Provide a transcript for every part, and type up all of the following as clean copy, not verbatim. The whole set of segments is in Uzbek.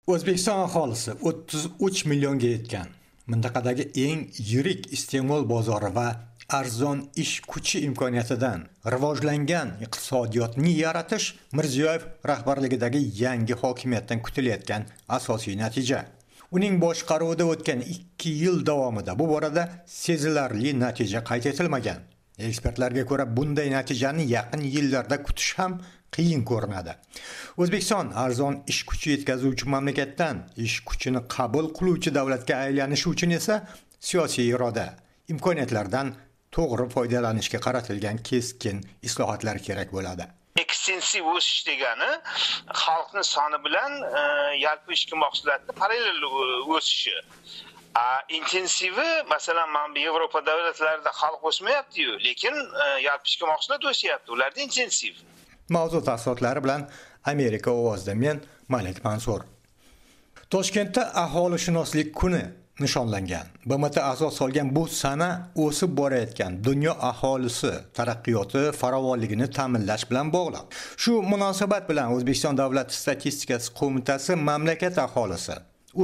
O'zbekiston aholisi 33 millionga yetgan. Mintaqadagi eng yirik iste'mol bozori va arzon ish kuchi imkoniyatidan rivojlangan iqtisodiyotni yaratish Mirziyoyev rahbarligidagi yangi hokimiyatdan kutilayotgan asosiy natija. Uning boshqaruvida o'tgan 2 yil davomida bu borada sezilarli natija qayd etilmagan. Ekspertlarga ko'ra, bunday natijani yaqin yillarda kutish ham qiyin ko'rinadi. O'zbekiston arzon ish kuchi yetkazuvchi mamlakatdan ish kuchini qabul qiluvchi davlatga aylanishi uchun esa siyosiy iroda, imkoniyatlardan to'g'ri foydalanishga qaratilgan keskin islohotlar kerak bo'ladi. Ekstensiv o'sish degani xalqning soni bilan yalpi ichki mahsulotning parallel o'sishi. Intensivi, masalan, mana Yevropa davlatlarida xalq o'smayapti-yu, lekin yalpi ichki mahsulot o'syapti. Ularda intensiv. Mavzu tafsilotlari bilan Amerika ovozida men Malik Mansur. Toshkentda aholishunoslik kuni nishonlangan. BMT asos solgan bu sana o'sib borayotgan dunyo aholisi taraqqiyoti farovonligini ta'minlash bilan bog'liq. Shu munosabat bilan O'zbekiston Davlat statistikasi qo'mitasi mamlakat aholisi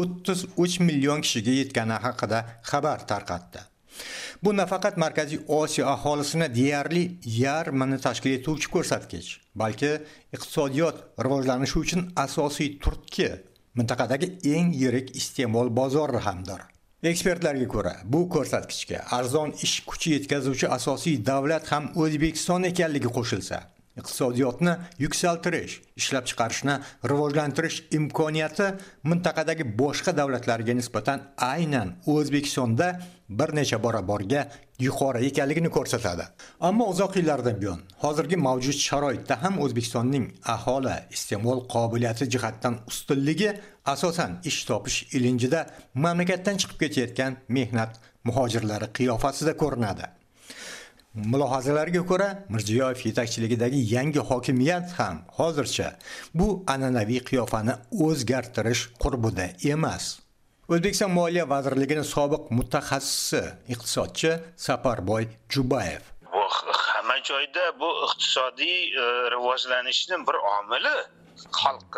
33 million kishiga yetgani haqida xabar tarqatdi. Bu nafaqat Markaziy Osiyo aholisini deyarli yarmini tashkil etuvchi ko'rsatkich, balki iqtisodiyot rivojlanishi uchun asosiy turtki, mintaqadagi eng yirik iste'mol bozori hamdir. Ekspertlarga ko'ra, bu ko'rsatkichga arzon ish kuchi yetkazuvchi asosiy davlat ham O'zbekiston ekanligi qo'shilsa, iqtisodiyotni yuksaltirish, ishlab chiqarishni rivojlantirish imkoniyati mintaqadagi boshqa davlatlarga nisbatan aynan O'zbekistonda bir necha barobarga yuqori ekanligini ko'rsatadi. Ammo uzoq yillardan buyon hozirgi mavjud sharoitda ham O'zbekistonning aholi iste'mol qobiliyati jihatdan ustunligi asosan ish topish ilinjida mamlakatdan chiqib ketayotgan mehnat muhojirlari qiyofasida ko'rinadi. Mulohazalarga ko'ra, Mirziyoyev yetakchiligidagi yangi hokimiyat ham hozircha bu an'anaviy qiyofani o'zgartirish qurbida emas. O'zbekiston Moliya vazirligining sobiq mutaxassisi, iqtisodchi Saparboy Jubayev. Bu hamma joyda bu iqtisodiy rivojlanishning bir omili xalq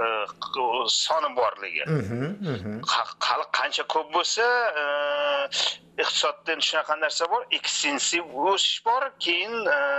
soni borligi. Xalq qancha ko'p bo'lsa, iqtisoddan shunaqa narsa bor, ekstensiv o'sish bor, keyin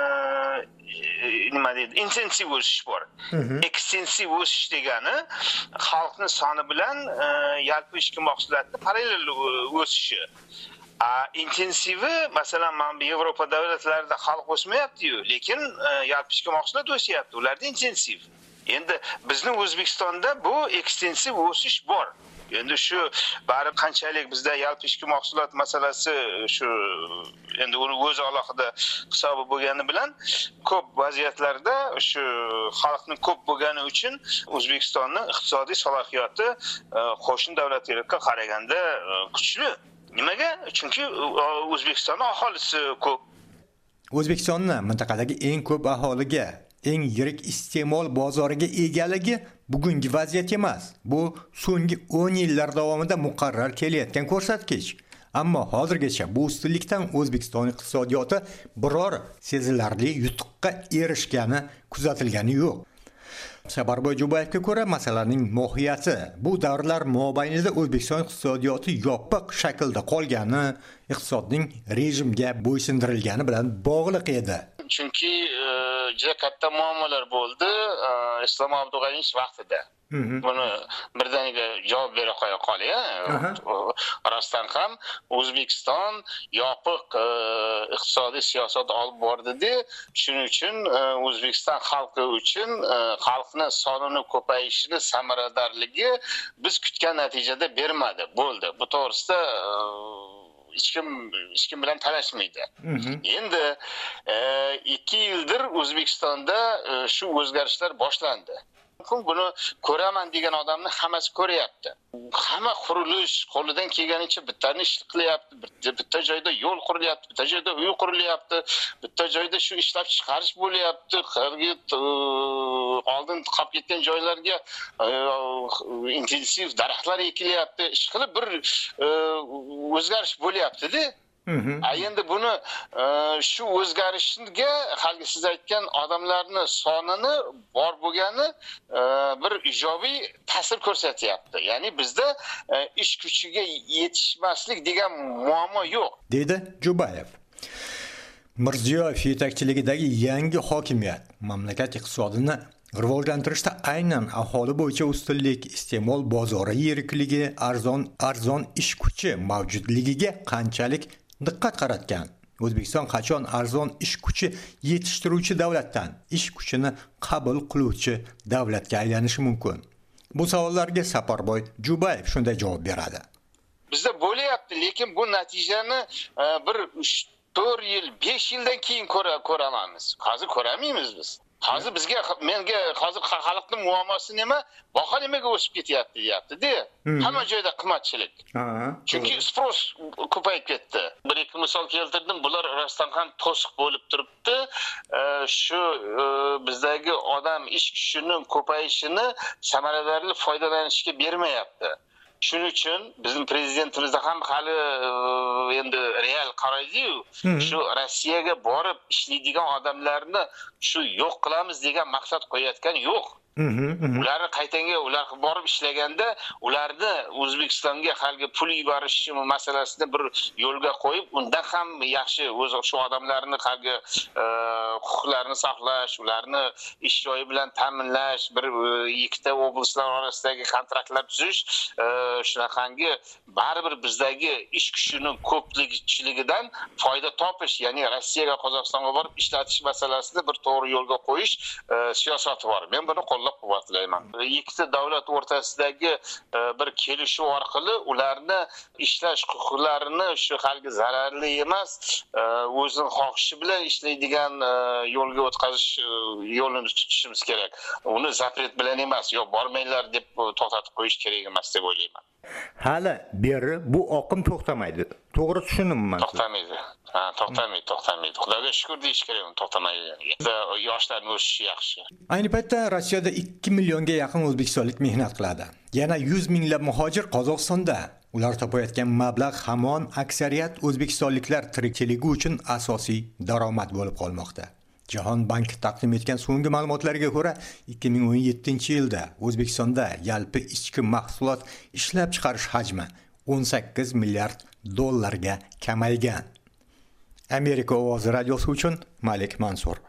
nima deydi, intensiv o'sish bor. Ekstensiv o'sish degani xalqning soni bilan yalpi ichki mahsulotning parallel o'sishi. Intensivi, masalan, mana Yevropa davlatlarida xalq o'smayapti-yu, lekin yalpi ichki mahsulot o'syapti. Ularda intensiv. Endi bizning O'zbekistonda bu ekstensiv o'sish bor. Endi shu bari qanchalik bizda yalpi ichki mahsulot masalasi shu endi uni o'z alohida hisobi bo'lgani bilan ko'p vaziyatlarda shu xalqning ko'p bo'lgani uchun O'zbekistonning iqtisodiy salohiyati qo'shni davlatlarga qaraganda kuchli. Nimaga? Chunki O'zbekistonning aholisi ko'p. O'zbekistonning mintaqadagi eng ko'p aholiga, eng yirik iste'mol bozoriga egaligi bugungi vaziyat emas. Bu so'nggi 10 yillar davomida muqarrar kelayotgan ko'rsatkich. Ammo hozirgacha bu ustunlikdan O'zbekiston iqtisodiyoti biror sezilarli yutuqqa erishgani kuzatilgani yo'q. Saparboy Jubayevga ko'ra, masalaning mohiyati bu davrlar mobaynida O'zbekiston iqtisodiyoti yopiq shaklda qolgani, iqtisodning rejimga bo'ysundirilgani bilan bog'liq edi. Chunki juda katta muammolar bo'ldi Islom Abdug'aniyevich vaqtida. Buni birdaniga javob bera qolay. Rostdan ham O'zbekiston yopiq iqtisodiy siyosat olib bordi-da, shuning uchun O'zbekiston xalqi uchun xalqning sonining ko'payishini samaradorligi biz kutgan natijada bermadi. Bo'ldi. Bu to'g'risida hech kim bilan talashmaydi. Endi 2 yildir O'zbekistonda shu o'zgarishlar boshlandi. Buni ko'raman degan odamni hammasi ko'ryapti. Hamma qurilish qo'lidan kelganicha bittani ish qilyapti, bitta joyda yo'l qurilyapti, bitta joyda uy qurilyapti, bitta joyda shu ishlab chiqarish bo'lyapti, oldin qolib ketgan joylarga intensiv daraxtlar ekilyapti, ish qilib bir o'zgarish bo'lyapti-da. Endi buni shu o'zgarishga hali siz aytgan odamlarning sonini bor bo'lgani bir ijobiy ta'sir ko'rsatyapti. Ya'ni bizda ish kuchiga yetishmaslik degan muammo yo'q, dedi Jubayev. Mirziyoyev yetakchiligidagi yangi hokimiyat mamlakat iqtisodini rivojlantirishda aynan aholi bo'yicha ustunlik, iste'mol bozori yirikligi, arzon ish kuchi mavjudligiga qanchalik diqqat qaratgan. O'zbekiston qachon arzon ish kuchi yetishtiruvchi davlatdan ish kuchini qabul qiluvchi davlatga aylanishi mumkin? Bu savollarga Saparboy Jubayev shunday javob beradi. Bizda bo'lyapti, lekin bu natijani bir 4 yil, 5 yildan keyin ko'ramiz. Hozir ko'ramaymiz biz. Hozir menga hozir xalqning muammosi nima? Baho nimaga o'sib ketyapti deyapti-da. Hamma joyda qimmatchilik. Chunki spros ko'payib ketdi. Bir ikki misol keltirdim, bular rostdan ham to'siq bo'lib turibdi. Shu bizdagi odam ish kuchining ko'payishini samaradorli foydalanishga bermayapti. Shuning uchun bizning prezidentimizda ham hali endi real qaraydi-yu, shu Rossiyaga borib ishlaydigan odamlarni shu yo'q qilamiz degan maqsad qo'yayotgan yo'q. Ularni qaytanga ular borib ishlaganda ularni O'zbekistonga hali pul yuborish masalasini bir yo'lga qo'yib, undan ham yaxshi o'z shu odamlarni hali huquqlarini saqlash, ularni ish joyi bilan ta'minlash, bir ikkita oblastlar orasidagi kontraktlar tuzish, shunaqangi baribir bizdagi ish kuchining ko'pligidan foyda topish, ya'ni Rossiyaga, Qozog'istonga borib ishlatish masalasini bir to'g'ri yo'lga qo'yish siyosati bor. Men buni qo'llab-quvvatlayman. Ikkita davlat o'rtasidagi bir kelishuv orqali ularni ishlash huquqlarini shu xalqga zararli emas, o'zining xohishi bilan ishlaydigan yo'lga o'tkazish yo'lini tutishimiz kerak. Uni zapret bilan emas, yo bormanglar deb to'xtatib qo'yish kerak emas deb o'ylayman. Hali beri bu oqim to'xtamaydi. To'g'ri tushunimmi? To'xtamaydi. To'xtamaydi. Xudoga shukr deyish kerak, to'xtamaydi. Yoshlarning o'sishi yaxshi. Ayni paytda Rossiyada 2 millionga yaqin o'zbekistonlik mehnat qiladi. Yana 100 minglab muhojir Qozog'istonda. Ular topayotgan mablag' hamon aksariyat o'zbekistonliklar tirikchiligi uchun asosiy daromad bo'lib qolmoqda. Jahon banki taqdim etgan so'nggi ma'lumotlarga ko'ra, 2017-yilda O'zbekistonda yalpi ichki mahsulot ishlab chiqarish hajmi 18 milliard dollarga kamaygan. Amerika ovozi radiosi uchun Malik Mansur.